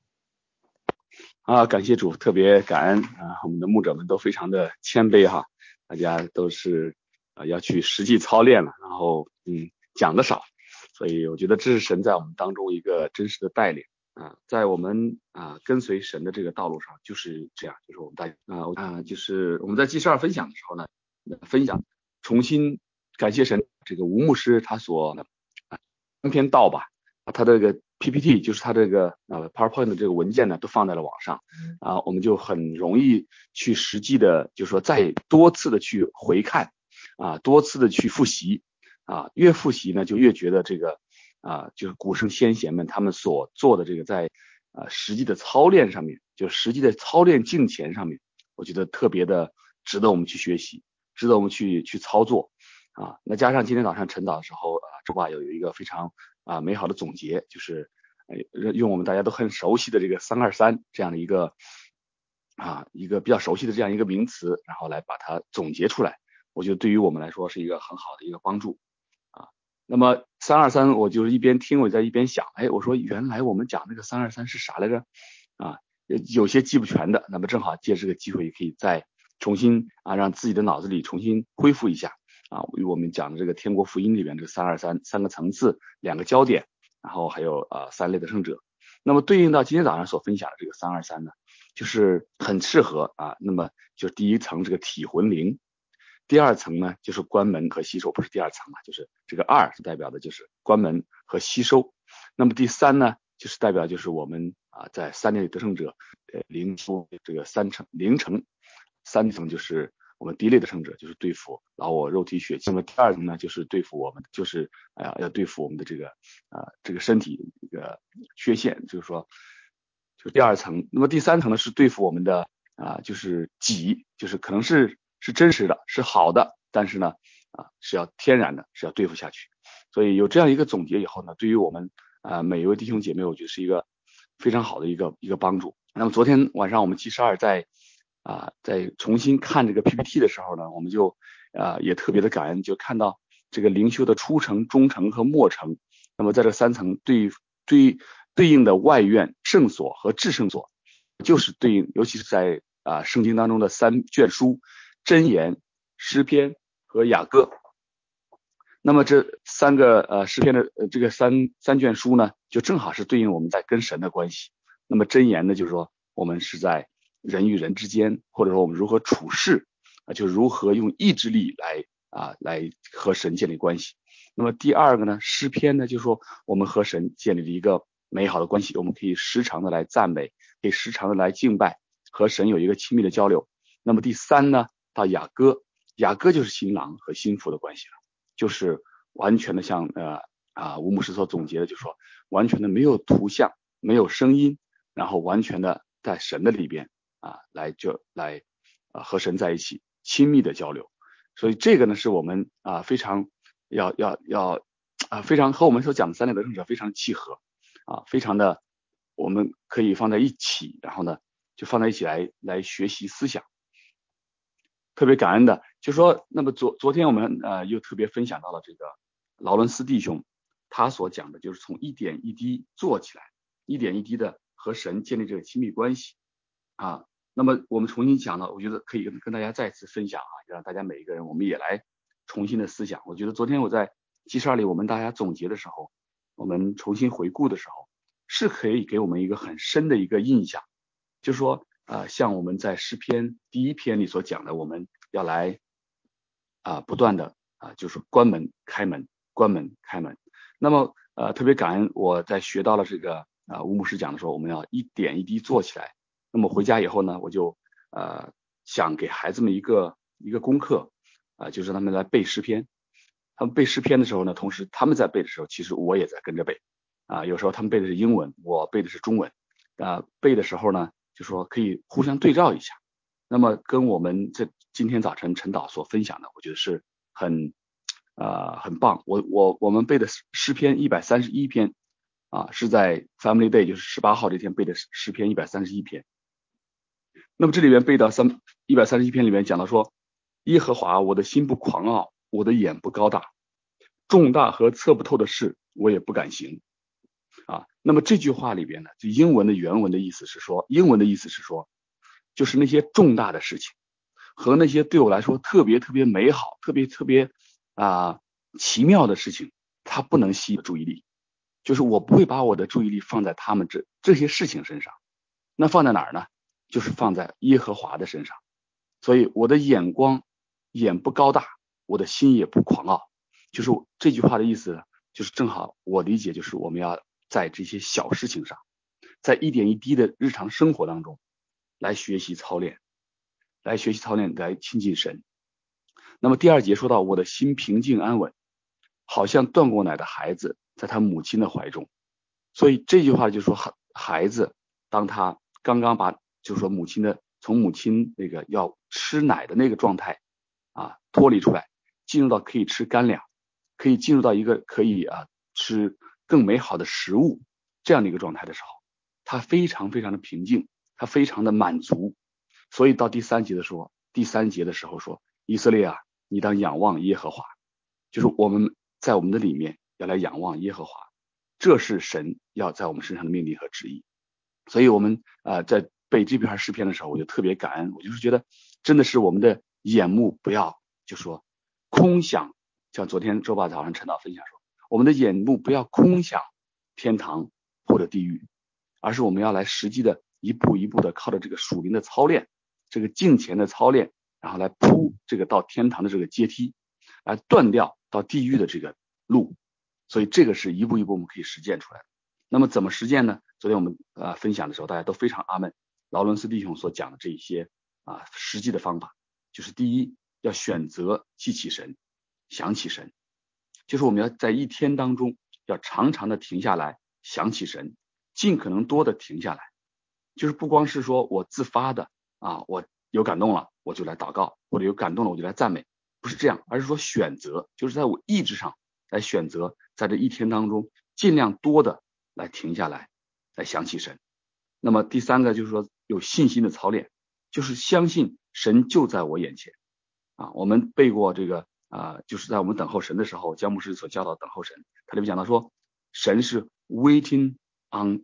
啊，感谢主，特别感恩啊，我们的牧者们都非常的谦卑哈，大家都是啊要去实际操练了，然后嗯讲的少，所以我觉得这是神在我们当中一个真实的带领啊，在我们啊跟随神的这个道路上就是这样，就是我们大啊啊就是我们在记事二分享的时候呢，分享重新感谢神，这个吴牧师他所啊三篇道吧，他这个 P P T 就是他这个呃 PowerPoint 的这个文件呢都放在了网上啊，我们就很容易去实际的，就是说再多次的去回看啊，多次的去复习啊，越复习呢就越觉得这个啊，就是古圣先贤们他们所做的这个在啊实际的操练上面，就实际的操练敬虔上面，我觉得特别的值得我们去学习，值得我们去去操作啊。那加上今天早上晨祷的时候啊，周爸有一个非常啊美好的总结，就是呃用我们大家都很熟悉的这个三二三这样的一个啊一个比较熟悉的这样一个名词，然后来把它总结出来，我觉得对于我们来说是一个很好的一个帮助啊。那么三二三，我就是一边听我在一边想，哎，我说原来我们讲那个三二三是啥来着啊？有些记不全的，那么正好借这个机会可以再重新啊让自己的脑子里重新恢复一下啊，与我们讲的这个天国福音里边这三二三三个层次，两个焦点，然后还有呃三类的圣者。那么对应到今天早上所分享的这个三二三呢，就是很适合啊。那么就是第一层这个体魂灵，第二层呢就是关门和吸收，不是第二层嘛，就是这个二是代表的就是关门和吸收。那么第三呢，就是代表就是我们啊在三类得胜者呃灵出这个三层灵层，三层就是我们第一类的胜者，就是对付老我肉体血气。那么第二层呢，就是对付我们就是啊、呃、要对付我们的这个啊、呃、这个身体这个缺陷，就是说就第二层。那么第三层呢是对付我们的啊、呃、就是己，就是可能是是真实的是好的，但是呢啊是要天然的，是要对付下去。所以有这样一个总结以后呢，对于我们啊、呃、每一位弟兄姐妹，我觉得是一个非常好的一个一个帮助。那么昨天晚上我们 G 十二在啊在重新看这个 P P T 的时候呢，我们就啊也特别的感恩，就看到这个灵修的初程、中程和末程。那么在这三层对对对应的外院、圣所和至圣所，就是对应，尤其是在啊圣经当中的三卷书：箴言、诗篇和雅歌。那么这三个呃诗篇的呃这个三三卷书呢，就正好是对应我们在跟神的关系。那么箴言呢，就是说我们是在人与人之间，或者说我们如何处事啊，就如何用意志力来啊来和神建立关系。那么第二个呢，诗篇呢，就是说我们和神建立了一个美好的关系，我们可以时常的来赞美，可以时常的来敬拜，和神有一个亲密的交流。那么第三呢，到雅歌，雅歌就是新郎和新妇的关系了，就是完全的像呃啊吴牧师所总结的，就是说完全的没有图像，没有声音，然后完全的在神的里边啊来就来啊和神在一起亲密的交流。所以这个呢是我们啊非常要要要啊非常和我们所讲的三类得胜者非常契合啊，非常的我们可以放在一起，然后呢就放在一起来来学习思想。特别感恩的就说，那么昨昨天我们呃又特别分享到了这个劳伦斯弟兄他所讲的，就是从一点一滴做起来，一点一滴的和神建立这个亲密关系啊。那么我们重新讲了，我觉得可以跟跟大家再次分享啊，让大家每一个人我们也来重新的思想。我觉得昨天我在 G 十二里我们大家总结的时候，我们重新回顾的时候，是可以给我们一个很深的一个印象，就是说啊、呃，像我们在诗篇第一篇里所讲的，我们要来啊、呃、不断的啊、呃、就是关门开门关门开门。那么呃特别感恩我在学到了这个啊、呃、吴牧师讲的时候，我们要一点一滴做起来。那么回家以后呢，我就呃想给孩子们一个一个功课啊、呃，就是让他们来背诗篇。他们背诗篇的时候呢，同时他们在背的时候，其实我也在跟着背啊、呃。有时候他们背的是英文，我背的是中文啊、呃。背的时候呢，就说可以互相对照一下。那么跟我们这今天早晨陈导所分享的，我觉得是很呃很棒。我我我们背的诗篇一百三十一篇啊，是在 Family Day 就是十八号这天背的诗篇一百三十一篇。那么这里面背到三一百三十一篇里面讲到说，耶和华，我的心不狂傲，我的眼不高大，重大和测不透的事我也不敢行啊。那么这句话里边呢，就英文的原文的意思是说，英文的意思是说，就是那些重大的事情和那些对我来说特别特别美好、特别特别啊奇妙的事情，它不能吸引注意力，就是我不会把我的注意力放在他们这这些事情身上，那放在哪儿呢？就是放在耶和华的身上。所以我的眼光眼不高大，我的心也不狂傲。就是这句话的意思，就是正好我理解，就是我们要在这些小事情上，在一点一滴的日常生活当中来学习操练，来学习操练，来亲近神。那么第二节说到，我的心平静安稳，好像断过奶的孩子在他母亲的怀中。所以这句话就是说，孩子当他刚刚把就是说母亲的从母亲那个要吃奶的那个状态啊脱离出来，进入到可以吃干粮，可以进入到一个可以啊吃更美好的食物这样的一个状态的时候，他非常非常的平静，他非常的满足。所以到第三节的时候，第三节的时候说，以色列啊，你当仰望耶和华，就是我们在我们的里面要来仰望耶和华，这是神要在我们身上的命令和旨意。所以我们啊、呃、在背这篇诗篇的时候，我就特别感恩，我就是觉得真的是我们的眼目不要就说空想，像昨天周八早上陈导分享说，我们的眼目不要空想天堂或者地狱，而是我们要来实际的一步一步的靠着这个属灵的操练，这个敬虔的操练，然后来铺这个到天堂的这个阶梯，来断掉到地狱的这个路。所以这个是一步一步我们可以实践出来的。那么怎么实践呢？昨天我们呃分享的时候，大家都非常阿们劳伦斯弟兄所讲的这一些啊实际的方法，就是第一，要选择记起神，想起神，就是我们要在一天当中要常常的停下来想起神，尽可能多的停下来，就是不光是说我自发的啊，我有感动了我就来祷告，或者有感动了我就来赞美， 不是这样，而是说选择，就是在我意志上来选择，在这一天当中尽量多的来停下来，来想起神。那么第三个就是说有信心的操练，就是相信神就在我眼前啊。我们背过这个啊，就是在我们等候神的时候，姜牧师所教导等候神，他里面讲到说，神是 waiting on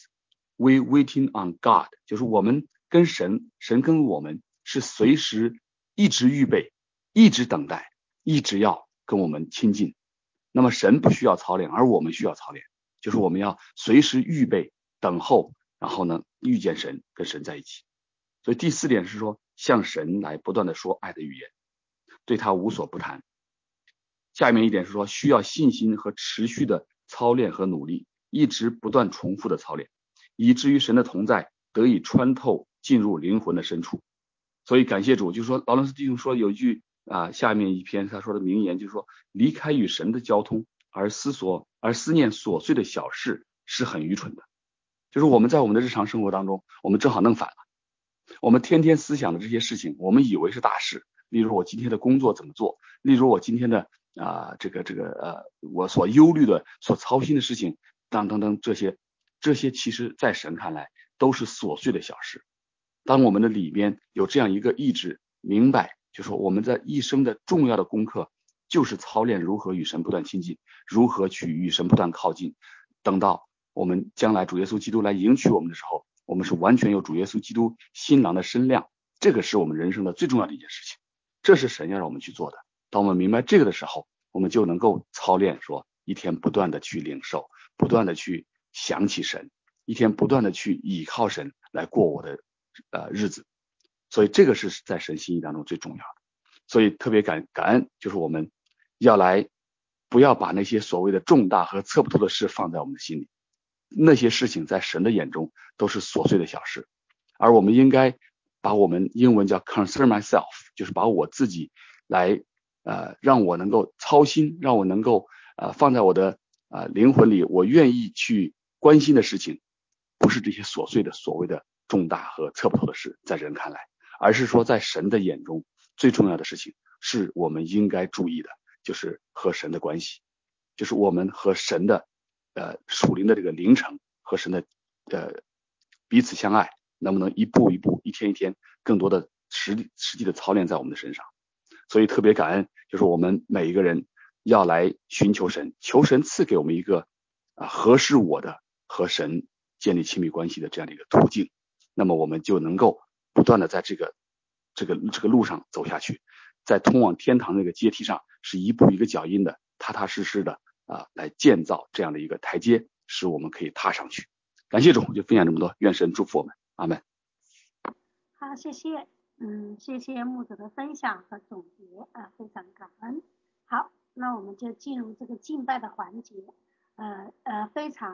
us，we waiting on God， 就是我们跟神，神跟我们是随时一直预备，一直等待，一直要跟我们亲近。那么神不需要操练，而我们需要操练，就是我们要随时预备等候，然后呢遇见神，跟神在一起。所以第四点是说，向神来不断的说爱的语言，对他无所不谈。下面一点是说，需要信心和持续的操练和努力，一直不断重复的操练，以至于神的同在得以穿透进入灵魂的深处。所以感谢主，就是说劳伦斯弟兄说有一句啊，下面一篇他说的名言，就是说离开与神的交通而思索而思念琐碎的小事是很愚蠢的。就是我们在我们的日常生活当中，我们正好弄反了，我们天天思想的这些事情，我们以为是大事，例如我今天的工作怎么做，例如我今天的啊、呃、这个这个呃我所忧虑的所操心的事情等等等，这些这些其实在神看来都是琐碎的小事。当我们的里边有这样一个意志明白，就是说我们在一生的重要的功课就是操练如何与神不断亲近，如何去与神不断靠近，等到我们将来主耶稣基督来迎娶我们的时候，我们是完全有主耶稣基督新郎的身量，这个是我们人生的最重要的一件事情，这是神要让我们去做的。当我们明白这个的时候，我们就能够操练说一天不断的去领受，不断的去想起神，一天不断的去倚靠神来过我的呃日子。所以这个是在神心意当中最重要的。所以特别感感恩，就是我们要来不要把那些所谓的重大和测不透的事放在我们的心里，那些事情在神的眼中都是琐碎的小事，而我们应该把我们英文叫 concern myself， 就是把我自己来呃让我能够操心，让我能够呃放在我的呃灵魂里，我愿意去关心的事情，不是这些琐碎的所谓的重大和测不透的事，在人看来，而是说在神的眼中最重要的事情是我们应该注意的，就是和神的关系，就是我们和神的呃属灵的这个灵程和神的呃彼此相爱，能不能一步一步一天一天更多的实际实际的操练在我们的身上。所以特别感恩，就是我们每一个人要来寻求神，求神赐给我们一个啊合适我的和神建立亲密关系的这样的一个途径，那么我们就能够不断的在这个这个这个路上走下去，在通往天堂那个阶梯上是一步一个脚印的踏踏实实的啊来建造这样的一个台阶，使我们可以踏上去。感谢主，就分享这么多，愿神祝福我们，阿们。 好，谢谢，嗯，谢谢牧者的分享和总结啊，非常感恩。好，那我们就进入这个敬拜的环节，呃呃，非常。